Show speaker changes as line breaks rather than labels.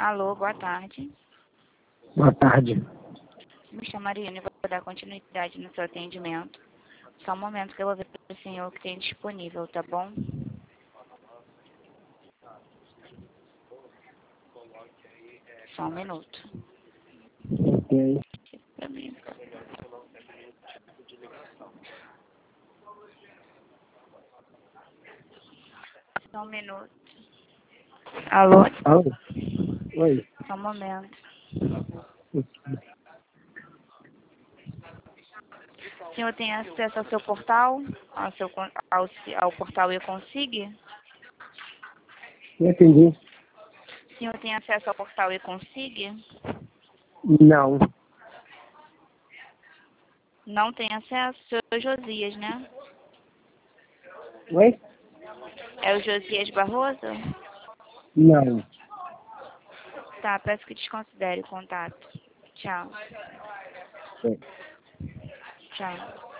Alô, boa tarde.
Boa tarde.
Me chamo Mariana e vou dar continuidade no seu atendimento. Só um momento que eu vou ver para o senhor que tem disponível, tá bom? Só um minuto.
Ok.
Pra mim. Só um minuto. Alô?
Alô? Oi.
Só um momento. O senhor tem acesso ao seu portal? Ao portal Eu Consigo?
Não entendi.
O senhor tem acesso ao portal Eu Consigo?
Não.
Não tem acesso? O senhor Josias, né?
Oi?
É o Josias Barroso?
Não.
Tá, peço que desconsidere o contato. Tchau.
Oi.
Tchau.